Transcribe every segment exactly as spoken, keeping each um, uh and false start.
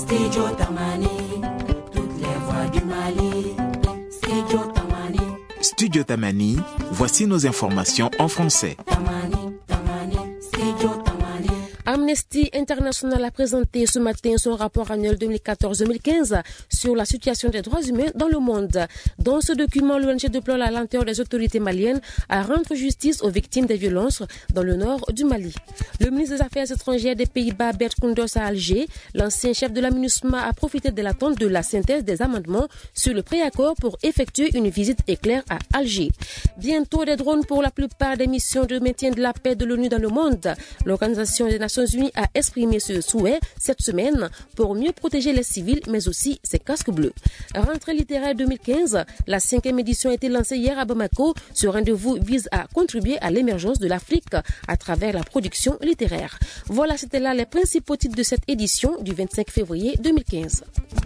Studio Tamani, toutes les voix du Mali. Studio Tamani. Studio Tamani, voici nos informations en français. Tamani, Tamani, Studio Tamani. Amnesty International a présenté ce matin son rapport annuel deux mille quatorze deux mille quinze sur la situation des droits humains dans le monde. Dans ce document, l'O N G déplore la lenteur des autorités maliennes à rendre justice aux victimes des violences dans le nord du Mali. Le ministre des Affaires étrangères des Pays-Bas, Bert Koenders, à Alger, l'ancien chef de la MINUSMA, a profité de l'attente de la synthèse des amendements sur le préaccord pour effectuer une visite éclair à Alger. Bientôt des drones pour la plupart des missions de maintien de la paix de l'ONU dans le monde. L'Organisation des Nations Unies a exprimé ce souhait cette semaine pour mieux protéger les civils, mais aussi ses casques bleus. Rentrée littéraire deux mille quinze, la cinquième édition a été lancée hier à Bamako. Ce rendez-vous vise à contribuer à l'émergence de l'Afrique à travers la production littéraire. Voilà, c'était là les principaux titres de cette édition du vingt-cinq février deux mille quinze.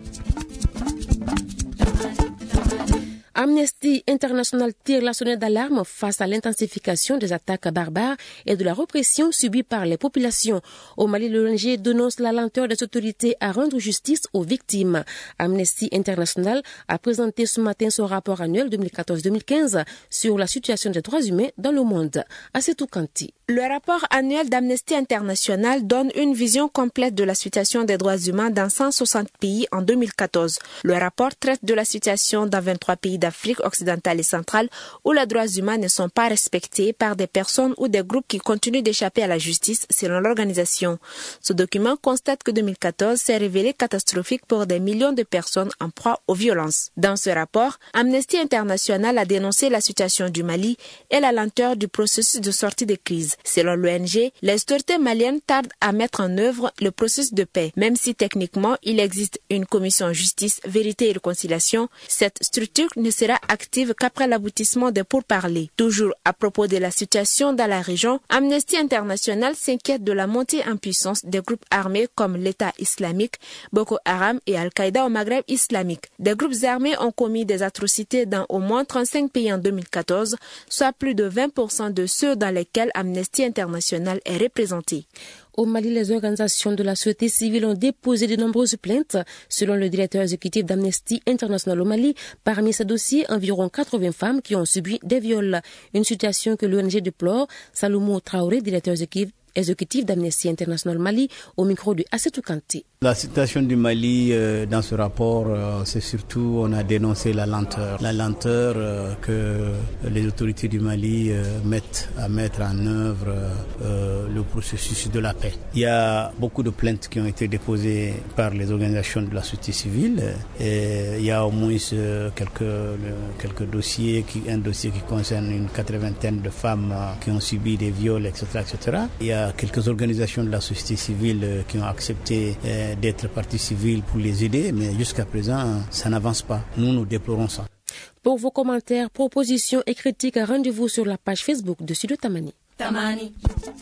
Amnesty International tire la sonnette d'alarme face à l'intensification des attaques barbares et de la répression subie par les populations. Au Mali, l'O N G dénonce la lenteur des autorités à rendre justice aux victimes. Amnesty International a présenté ce matin son rapport annuel deux mille quatorze deux mille quinze sur la situation des droits humains dans le monde. Assetou Kanti. Le rapport annuel d'Amnesty International donne une vision complète de la situation des droits humains dans cent soixante pays en deux mille quatorze. Le rapport traite de la situation dans vingt-trois pays d'Afrique occidentale et centrale où les droits humains ne sont pas respectés par des personnes ou des groupes qui continuent d'échapper à la justice selon l'organisation. Ce document constate que deux mille quatorze s'est révélé catastrophique pour des millions de personnes en proie aux violences. Dans ce rapport, Amnesty International a dénoncé la situation du Mali et la lenteur du processus de sortie de crise. Selon l'O N G, les autorités maliennes tardent à mettre en œuvre le processus de paix. Même si techniquement il existe une commission justice, vérité et réconciliation, cette structure ne sera active qu'après l'aboutissement des pourparlers. Toujours à propos de la situation dans la région, Amnesty International s'inquiète de la montée en puissance des groupes armés comme l'État islamique, Boko Haram et Al-Qaïda au Maghreb islamique. Des groupes armés ont commis des atrocités dans au moins trente-cinq pays en deux mille quatorze, soit plus de vingt pour cent de ceux dans lesquels Amnesty International est représentée. Au Mali, les organisations de la société civile ont déposé de nombreuses plaintes. Selon le directeur exécutif d'Amnesty International au Mali, parmi ces dossiers, environ quatre-vingts femmes qui ont subi des viols. Une situation que l'O N G déplore. Saloumou Traoré, directeur exécutif d'Amnesty International Mali, au micro de Assetou Kanti. La situation du Mali, euh, dans ce rapport, euh, c'est surtout, on a dénoncé la lenteur. La lenteur euh, que les autorités du Mali euh, mettent à mettre en œuvre euh, le processus de la paix. Il y a beaucoup de plaintes qui ont été déposées par les organisations de la société civile. Et il y a au moins euh, quelques, le, quelques dossiers, qui, un dossier qui concerne une quatre-vingtaine de femmes euh, qui ont subi des viols, et cetera, et cetera. Il y a quelques organisations de la société civile euh, qui ont accepté euh, d'être partie civile pour les aider, mais jusqu'à présent, ça n'avance pas. Nous, nous déplorons ça. Pour vos commentaires, propositions et critiques, rendez-vous sur la page Facebook de Studio Tamani. Tamani.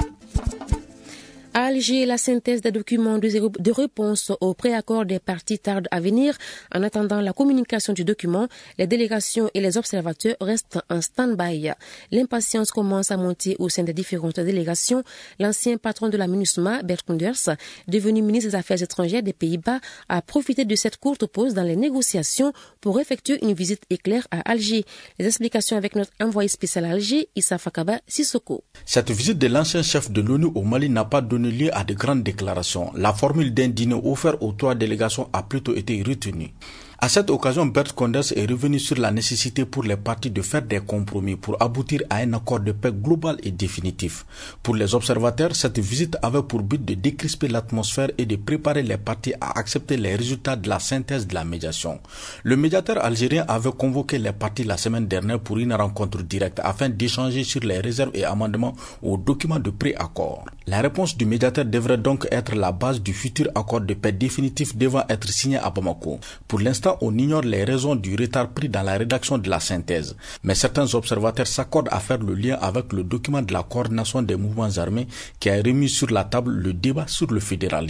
À Alger, la synthèse des documents de réponse au préaccord des parties tarde à venir. En attendant la communication du document, les délégations et les observateurs restent en stand-by. L'impatience commence à monter au sein des différentes délégations. L'ancien patron de la MINUSMA, Bert Koenders, devenu ministre des Affaires étrangères des Pays-Bas, a profité de cette courte pause dans les négociations pour effectuer une visite éclair à Alger. Les explications avec notre envoyé spécial à Alger, Issa Fakaba Sissoko. Cette visite de l'ancien chef de l'ONU au Mali n'a pas donné lieu à de grandes déclarations. La formule d'un dîner offert aux trois délégations a plutôt été retenue. À cette occasion, Bert Koenders est revenu sur la nécessité pour les parties de faire des compromis pour aboutir à un accord de paix global et définitif. Pour les observateurs, cette visite avait pour but de décrisper l'atmosphère et de préparer les parties à accepter les résultats de la synthèse de la médiation. Le médiateur algérien avait convoqué les parties la semaine dernière pour une rencontre directe afin d'échanger sur les réserves et amendements au document de pré-accord. La réponse du médiateur devrait donc être la base du futur accord de paix définitif devant être signé à Bamako. Pour l'instant, on ignore les raisons du retard pris dans la rédaction de la synthèse. Mais certains observateurs s'accordent à faire le lien avec le document de la coordination des mouvements armés qui a remis sur la table le débat sur le fédéralisme.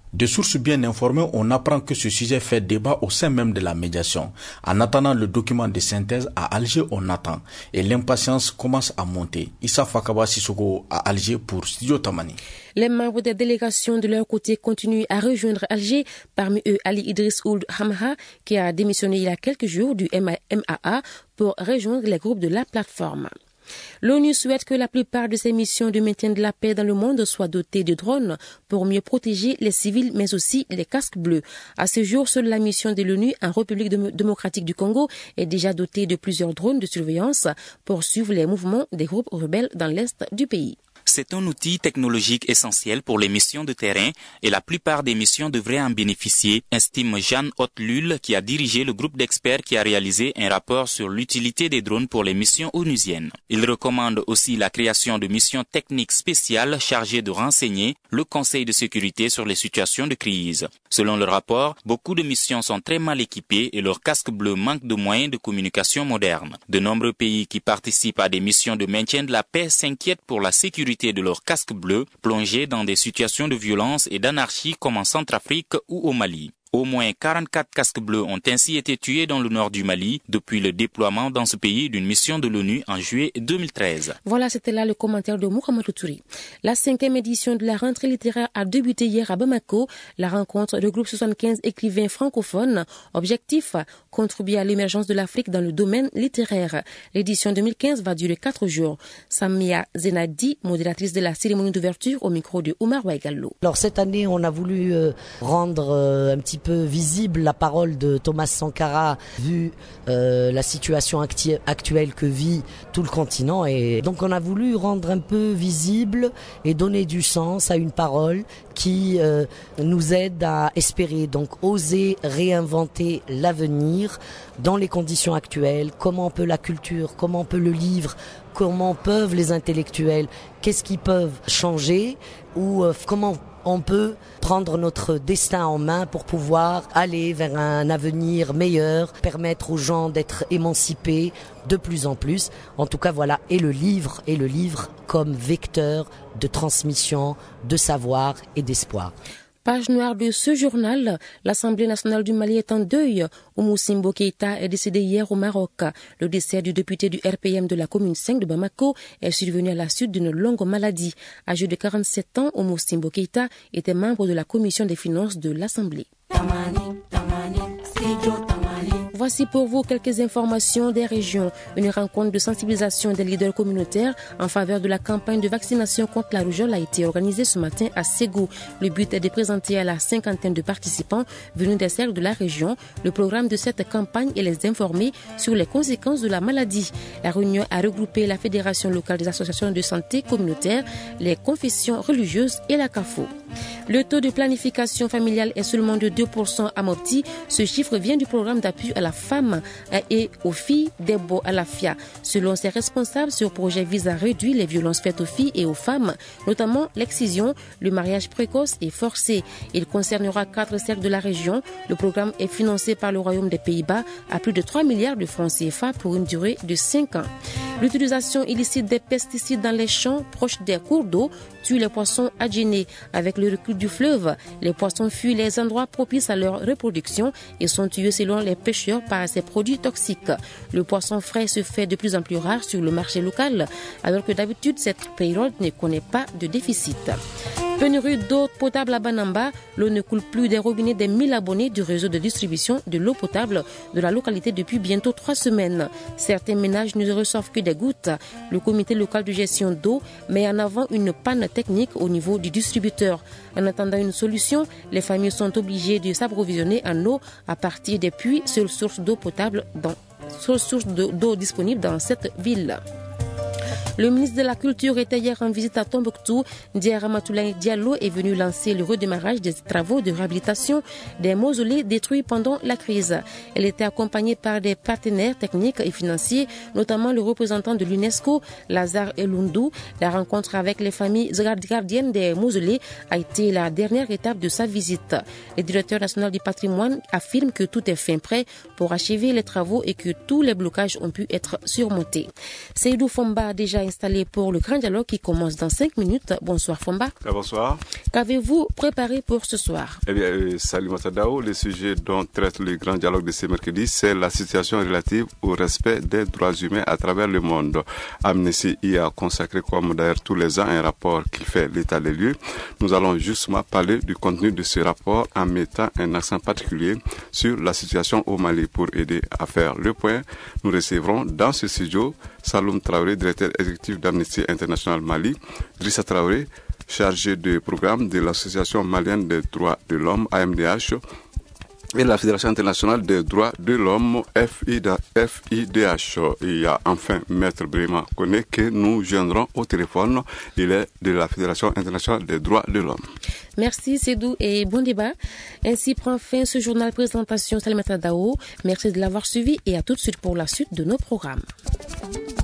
De sources bien informées, on apprend que ce sujet fait débat au sein même de la médiation. En attendant le document de synthèse, à Alger, on attend. Et l'impatience commence à monter. Issa Fakaba Sissoko à Alger pour Studio Tamani. Les membres des délégations de leur côté continuent à rejoindre Alger, parmi eux Ali Idriss Ould Hamha, qui a démissionné il y a quelques jours du M A A pour rejoindre les groupes de la plateforme. L'ONU souhaite que la plupart de ses missions de maintien de la paix dans le monde soient dotées de drones pour mieux protéger les civils, mais aussi les casques bleus. À ce jour, seule la mission de l'ONU en République démocratique du Congo est déjà dotée de plusieurs drones de surveillance pour suivre les mouvements des groupes rebelles dans l'est du pays. C'est un outil technologique essentiel pour les missions de terrain et la plupart des missions devraient en bénéficier, estime Jeanne Hotlull, qui a dirigé le groupe d'experts qui a réalisé un rapport sur l'utilité des drones pour les missions onusiennes. Il recommande aussi la création de missions techniques spéciales chargées de renseigner le Conseil de sécurité sur les situations de crise. Selon le rapport, beaucoup de missions sont très mal équipées et leurs casques bleus manquent de moyens de communication modernes. De nombreux pays qui participent à des missions de maintien de la paix s'inquiètent pour la sécurité de leurs casques bleus plongés dans des situations de violence et d'anarchie comme en Centrafrique ou au Mali. Au moins quarante-quatre casques bleus ont ainsi été tués dans le nord du Mali depuis le déploiement dans ce pays d'une mission de l'ONU en juillet deux mille treize. Voilà, c'était là le commentaire de Mohamed Touri. La cinquième édition de la rentrée littéraire a débuté hier à Bamako. La rencontre regroupe soixante-quinze écrivains francophones. Objectif, contribuer à l'émergence de l'Afrique dans le domaine littéraire. L'édition deux mille quinze va durer quatre jours. Samia Zenadi, modératrice de la cérémonie d'ouverture, au micro de Oumar Ouaigallo. Alors cette année, on a voulu euh, rendre euh, un petit peu visible la parole de Thomas Sankara vu euh, la situation acti- actuelle que vit tout le continent, et donc on a voulu rendre un peu visible et donner du sens à une parole qui euh, nous aide à espérer, donc oser réinventer l'avenir dans les conditions actuelles. Comment peut la culture, comment peut le livre, comment peuvent les intellectuels, qu'est-ce qu'ils peuvent changer, ou euh, comment on peut prendre notre destin en main pour pouvoir aller vers un avenir meilleur, permettre aux gens d'être émancipés de plus en plus. En tout cas, voilà, et le livre, et le livre comme vecteur de transmission, de savoir et d'espoir. Page noire de ce journal, l'Assemblée nationale du Mali est en deuil. Oumou Simbo Keïta est décédé hier au Maroc. Le décès du député du R P M de la commune cinq de Bamako est survenu à la suite d'une longue maladie. Âgé de quarante-sept ans, Oumou Simbo Keïta était membre de la commission des finances de l'Assemblée. Tamani, tamani, studio tamani. Voici pour vous quelques informations des régions. Une rencontre de sensibilisation des leaders communautaires en faveur de la campagne de vaccination contre la rougeole a été organisée ce matin à Ségou. Le but est de présenter à la cinquantaine de participants venus des cercles de la région le programme de cette campagne et les informer sur les conséquences de la maladie. La réunion a regroupé la Fédération locale des associations de santé communautaire, les confessions religieuses et la C A F O. Le taux de planification familiale est seulement de deux pour cent amorti. Ce chiffre vient du programme d'appui à la femme et aux filles d'Ebo Alafia. Selon ses responsables, ce projet vise à réduire les violences faites aux filles et aux femmes, notamment l'excision, le mariage précoce et forcé. Il concernera quatre cercles de la région. Le programme est financé par le Royaume des Pays-Bas à plus de trois milliards de francs C F A pour une durée de cinq ans. L'utilisation illicite des pesticides dans les champs proches des cours d'eau tue les poissons adjénés. Avec le recul du fleuve, les poissons fuient les endroits propices à leur reproduction et sont tués selon les pêcheurs par ces produits toxiques. Le poisson frais se fait de plus en plus rare sur le marché local, alors que d'habitude cette période ne connaît pas de déficit. Pénurie d'eau potable à Banamba, l'eau ne coule plus des robinets des mille abonnés du réseau de distribution de l'eau potable de la localité depuis bientôt trois semaines. Certains ménages ne reçoivent que des gouttes. Le comité local de gestion d'eau met en avant une panne technique au niveau du distributeur. En attendant une solution, les familles sont obligées de s'approvisionner en eau à partir des puits, seule source d'eau potable dans, seule source d'eau disponible dans cette ville. Le ministre de la Culture était hier en visite à Tombouctou. Dia Ramatoulaye Diallo est venu lancer le redémarrage des travaux de réhabilitation des mausolées détruits pendant la crise. Elle était accompagnée par des partenaires techniques et financiers, notamment le représentant de l'UNESCO, Lazare Elundou. La rencontre avec les familles gardiennes des mausolées a été la dernière étape de sa visite. Le directeur national du patrimoine affirme que tout est fin prêt pour achever les travaux et que tous les blocages ont pu être surmontés. Seydou Fomba a déjà installé pour le grand dialogue qui commence dans cinq minutes. Bonsoir Fomba. Bonsoir. Qu'avez-vous préparé pour ce soir? Eh bien, euh, salut Matadao. Le sujet dont traite le grand dialogue de ce mercredi, c'est la situation relative au respect des droits humains à travers le monde. Amnesty y a consacré, comme d'ailleurs tous les ans, un rapport qui fait l'état des lieux. Nous allons justement parler du contenu de ce rapport en mettant un accent particulier sur la situation au Mali. Pour aider à faire le point, nous recevrons dans ce studio Saloum Traoré, directeur exécutif d'Amnesty International Mali, Drissa Traoré, chargé de programme de l'Association malienne des droits de l'homme, A M D H, et la Fédération internationale des droits de l'homme, F I D H. Il y a enfin Maître Brima Kone que nous joindrons au téléphone. Il est de la Fédération internationale des droits de l'homme. Merci Sédou et bon débat. Ainsi prend fin ce journal présentation Salimata Dao. Merci de l'avoir suivi et à tout de suite pour la suite de nos programmes.